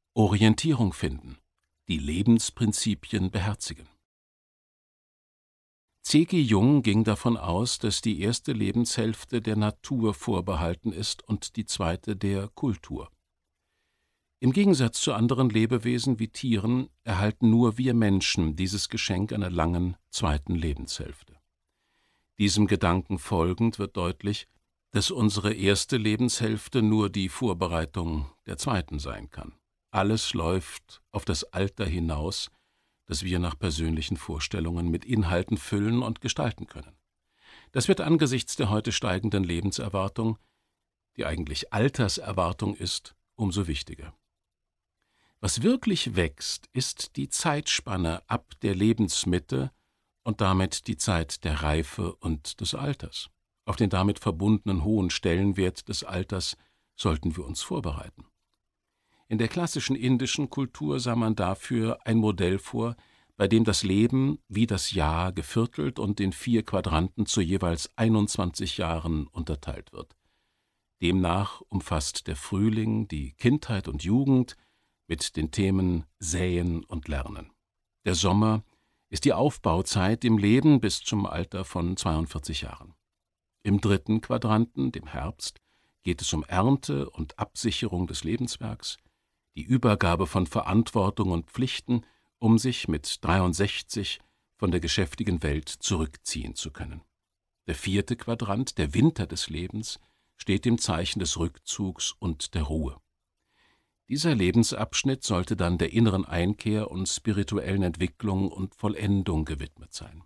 Orientierung finden, die Lebensprinzipien beherzigen. C.G. Jung ging davon aus, dass die erste Lebenshälfte der Natur vorbehalten ist und die zweite der Kultur. Im Gegensatz zu anderen Lebewesen wie Tieren erhalten nur wir Menschen dieses Geschenk einer langen zweiten Lebenshälfte. Diesem Gedanken folgend wird deutlich, dass unsere erste Lebenshälfte nur die Vorbereitung der zweiten sein kann. Alles läuft auf das Alter hinaus, das wir nach persönlichen Vorstellungen mit Inhalten füllen und gestalten können. Das wird angesichts der heute steigenden Lebenserwartung, die eigentlich Alterserwartung ist, umso wichtiger. Was wirklich wächst, ist die Zeitspanne ab der Lebensmitte und damit die Zeit der Reife und des Alters. Auf den damit verbundenen hohen Stellenwert des Alters sollten wir uns vorbereiten. In der klassischen indischen Kultur sah man dafür ein Modell vor, bei dem das Leben wie das Jahr geviertelt und in 4 Quadranten zu jeweils 21 Jahren unterteilt wird. Demnach umfasst der Frühling die Kindheit und Jugend mit den Themen Säen und Lernen. Der Sommer ist die Aufbauzeit im Leben bis zum Alter von 42 Jahren. Im 3. Quadranten, dem Herbst, geht es um Ernte und Absicherung des Lebenswerks, die Übergabe von Verantwortung und Pflichten, um sich mit 63 von der geschäftigen Welt zurückziehen zu können. Der 4. Quadrant, der Winter des Lebens, steht im Zeichen des Rückzugs und der Ruhe. Dieser Lebensabschnitt sollte dann der inneren Einkehr und spirituellen Entwicklung und Vollendung gewidmet sein.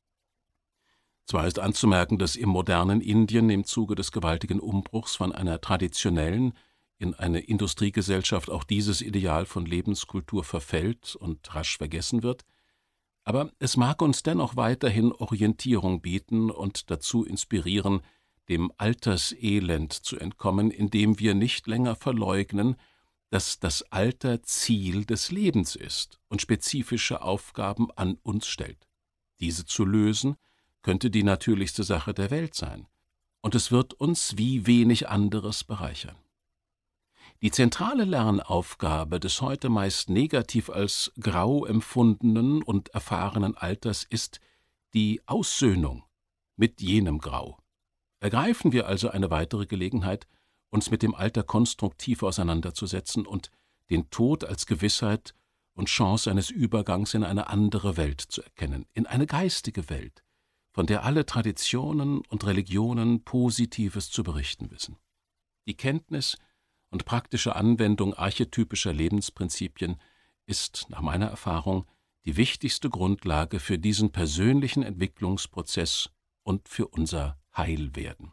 Zwar ist anzumerken, dass im modernen Indien im Zuge des gewaltigen Umbruchs von einer traditionellen in eine Industriegesellschaft auch dieses Ideal von Lebenskultur verfällt und rasch vergessen wird, aber es mag uns dennoch weiterhin Orientierung bieten und dazu inspirieren, dem Alterselend zu entkommen, indem wir nicht länger verleugnen, dass das Alter Ziel des Lebens ist und spezifische Aufgaben an uns stellt. Diese zu lösen, könnte die natürlichste Sache der Welt sein, und es wird uns wie wenig anderes bereichern. Die zentrale Lernaufgabe des heute meist negativ als grau empfundenen und erfahrenen Alters ist die Aussöhnung mit jenem Grau. Ergreifen wir also eine weitere Gelegenheit, uns mit dem Alter konstruktiv auseinanderzusetzen und den Tod als Gewissheit und Chance eines Übergangs in eine andere Welt zu erkennen, in eine geistige Welt, von der alle Traditionen und Religionen Positives zu berichten wissen. Die Kenntnis und praktische Anwendung archetypischer Lebensprinzipien ist, nach meiner Erfahrung, die wichtigste Grundlage für diesen persönlichen Entwicklungsprozess und für unser Heilwerden.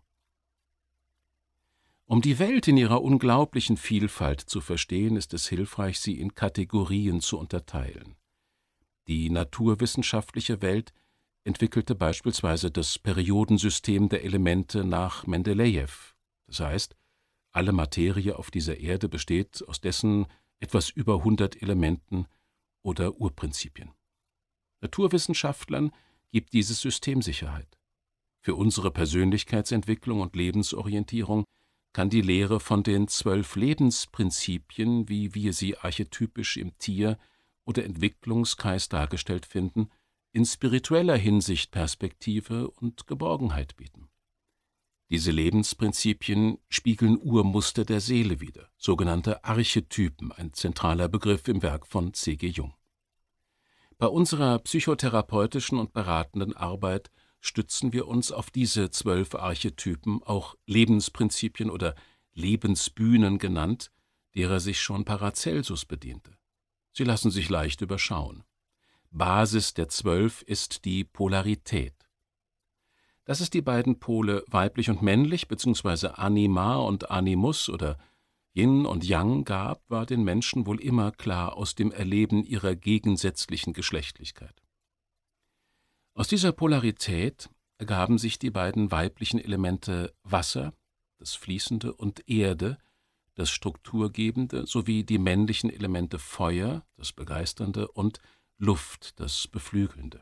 Um die Welt in ihrer unglaublichen Vielfalt zu verstehen, ist es hilfreich, sie in Kategorien zu unterteilen. Die naturwissenschaftliche Welt entwickelte beispielsweise das Periodensystem der Elemente nach Mendelejew. Das heißt, alle Materie auf dieser Erde besteht aus dessen etwas über 100 Elementen oder Urprinzipien. Naturwissenschaftlern gibt dieses System Sicherheit. Für unsere Persönlichkeitsentwicklung und Lebensorientierung kann die Lehre von den 12 Lebensprinzipien, wie wir sie archetypisch im Tier- oder Entwicklungskreis dargestellt finden, in spiritueller Hinsicht Perspektive und Geborgenheit bieten. Diese Lebensprinzipien spiegeln Urmuster der Seele wider, sogenannte Archetypen, ein zentraler Begriff im Werk von C.G. Jung. Bei unserer psychotherapeutischen und beratenden Arbeit stützen wir uns auf diese 12 Archetypen, auch Lebensprinzipien oder Lebensbühnen genannt, derer sich schon Paracelsus bediente. Sie lassen sich leicht überschauen. Basis der 12 ist die Polarität. Dass es die beiden Pole weiblich und männlich bzw. Anima und Animus oder Yin und Yang gab, war den Menschen wohl immer klar aus dem Erleben ihrer gegensätzlichen Geschlechtlichkeit. Aus dieser Polarität ergaben sich die beiden weiblichen Elemente Wasser, das Fließende, und Erde, das Strukturgebende, sowie die männlichen Elemente Feuer, das Begeisternde, und Luft, das Beflügelnde.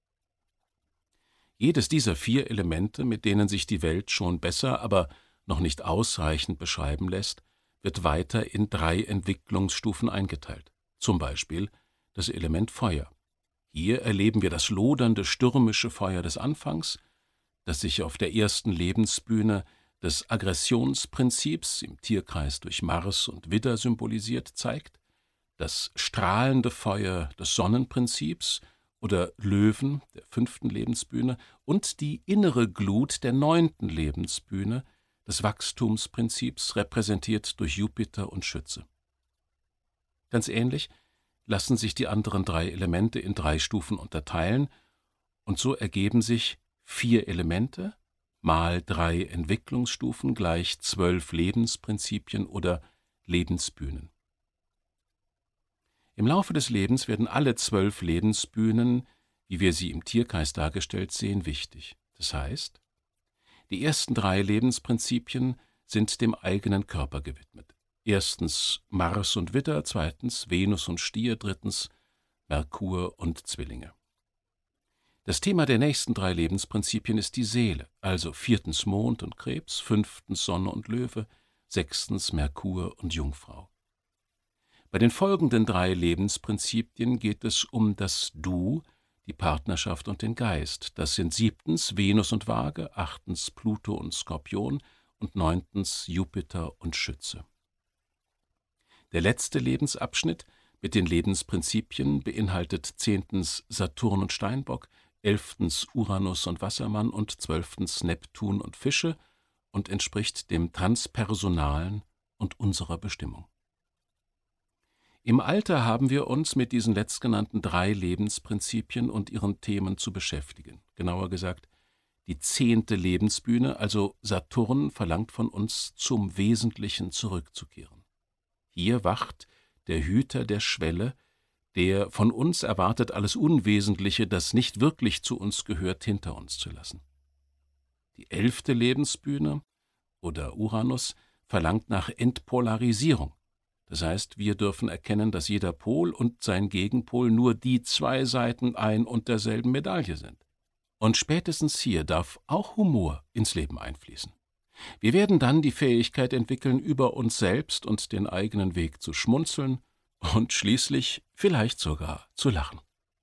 Jedes dieser 4 Elemente, mit denen sich die Welt schon besser, aber noch nicht ausreichend beschreiben lässt, wird weiter in 3 Entwicklungsstufen eingeteilt, zum Beispiel das Element Feuer. Hier erleben wir das lodernde, stürmische Feuer des Anfangs, das sich auf der ersten Lebensbühne des Aggressionsprinzips, im Tierkreis durch Mars und Widder symbolisiert, zeigt, das strahlende Feuer des Sonnenprinzips oder Löwen, der 5. Lebensbühne, und die innere Glut der 9. Lebensbühne, des Wachstumsprinzips, repräsentiert durch Jupiter und Schütze. Ganz ähnlich lassen sich die anderen 3 Elemente in 3 Stufen unterteilen, und so ergeben sich 4 Elemente mal 3 Entwicklungsstufen gleich 12 Lebensprinzipien oder Lebensbühnen. Im Laufe des Lebens werden alle 12 Lebensbühnen, wie wir sie im Tierkreis dargestellt sehen, wichtig. Das heißt, die ersten 3 Lebensprinzipien sind dem eigenen Körper gewidmet. Erstens Mars und Widder, zweitens Venus und Stier, drittens Merkur und Zwillinge. Das Thema der nächsten 3 Lebensprinzipien ist die Seele, also 4. Mond und Krebs, 5. Sonne und Löwe, 6. Merkur und Jungfrau. Bei den folgenden 3 Lebensprinzipien geht es um das Du, die Partnerschaft und den Geist. Das sind 7. Venus und Waage, 8. Pluto und Skorpion und 9. Jupiter und Schütze. Der letzte Lebensabschnitt mit den Lebensprinzipien beinhaltet 10. Saturn und Steinbock, 11. Uranus und Wassermann und 12. Neptun und Fische und entspricht dem Transpersonalen und unserer Bestimmung. Im Alter haben wir uns mit diesen letztgenannten 3 Lebensprinzipien und ihren Themen zu beschäftigen. Genauer gesagt, die 10. Lebensbühne, also Saturn, verlangt von uns, zum Wesentlichen zurückzukehren. Hier wacht der Hüter der Schwelle, der von uns erwartet, alles Unwesentliche, das nicht wirklich zu uns gehört, hinter uns zu lassen. Die 11. Lebensbühne oder Uranus verlangt nach Entpolarisierung. Das heißt, wir dürfen erkennen, dass jeder Pol und sein Gegenpol nur die 2 Seiten ein und derselben Medaille sind. Und spätestens hier darf auch Humor ins Leben einfließen. Wir werden dann die Fähigkeit entwickeln, über uns selbst und den eigenen Weg zu schmunzeln und schließlich vielleicht sogar zu lachen.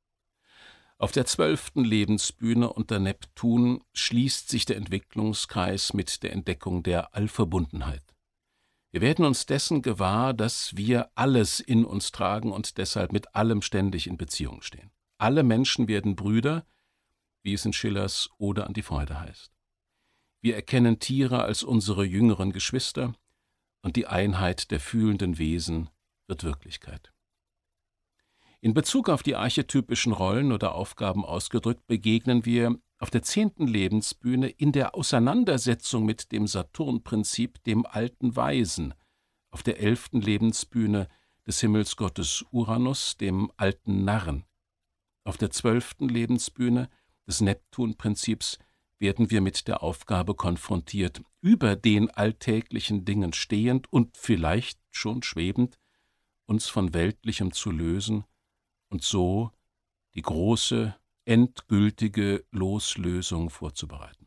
Auf der 12. Lebensbühne unter Neptun schließt sich der Entwicklungskreis mit der Entdeckung der Allverbundenheit. Wir werden uns dessen gewahr, dass wir alles in uns tragen und deshalb mit allem ständig in Beziehung stehen. Alle Menschen werden Brüder, wie es in Schillers Ode an die Freude heißt. Wir erkennen Tiere als unsere jüngeren Geschwister und die Einheit der fühlenden Wesen wird Wirklichkeit. In Bezug auf die archetypischen Rollen oder Aufgaben ausgedrückt begegnen wir auf der 10. Lebensbühne in der Auseinandersetzung mit dem Saturnprinzip dem alten Weisen, auf der 11. Lebensbühne des Himmelsgottes Uranus, dem alten Narren. Auf der 12. Lebensbühne des Neptunprinzips werden wir mit der Aufgabe konfrontiert, über den alltäglichen Dingen stehend und vielleicht schon schwebend, uns von Weltlichem zu lösen und so die große, endgültige Loslösung vorzubereiten.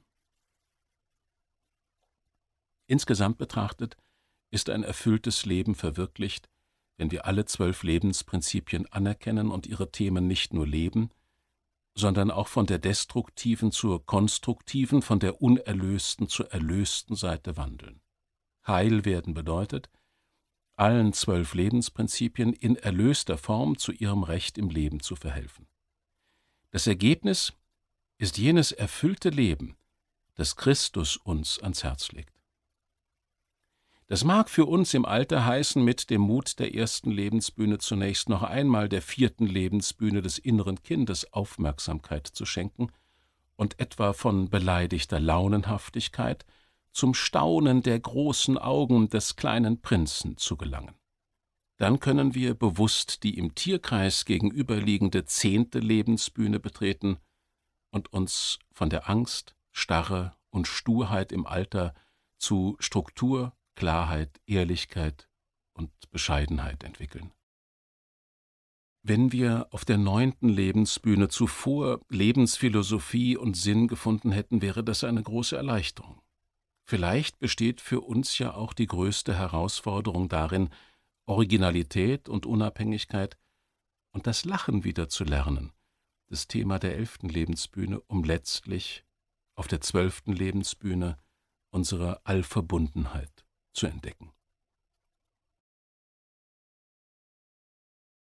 Insgesamt betrachtet ist ein erfülltes Leben verwirklicht, wenn wir alle 12 Lebensprinzipien anerkennen und ihre Themen nicht nur leben, sondern auch von der destruktiven zur konstruktiven, von der unerlösten zur erlösten Seite wandeln. Heil werden bedeutet, allen 12 Lebensprinzipien in erlöster Form zu ihrem Recht im Leben zu verhelfen. Das Ergebnis ist jenes erfüllte Leben, das Christus uns ans Herz legt. Das mag für uns im Alter heißen, mit dem Mut der ersten Lebensbühne zunächst noch einmal der 4. Lebensbühne des inneren Kindes Aufmerksamkeit zu schenken und etwa von beleidigter Launenhaftigkeit zum Staunen der großen Augen des kleinen Prinzen zu gelangen. Dann können wir bewusst die im Tierkreis gegenüberliegende 10. Lebensbühne betreten und uns von der Angst, Starre und Sturheit im Alter zu Struktur, Klarheit, Ehrlichkeit und Bescheidenheit entwickeln. Wenn wir auf der 9. Lebensbühne zuvor Lebensphilosophie und Sinn gefunden hätten, wäre das eine große Erleichterung. Vielleicht besteht für uns ja auch die größte Herausforderung darin, Originalität und Unabhängigkeit und das Lachen wieder zu lernen, das Thema der 11. Lebensbühne, um letztlich auf der 12. Lebensbühne unsere Allverbundenheit zu entdecken.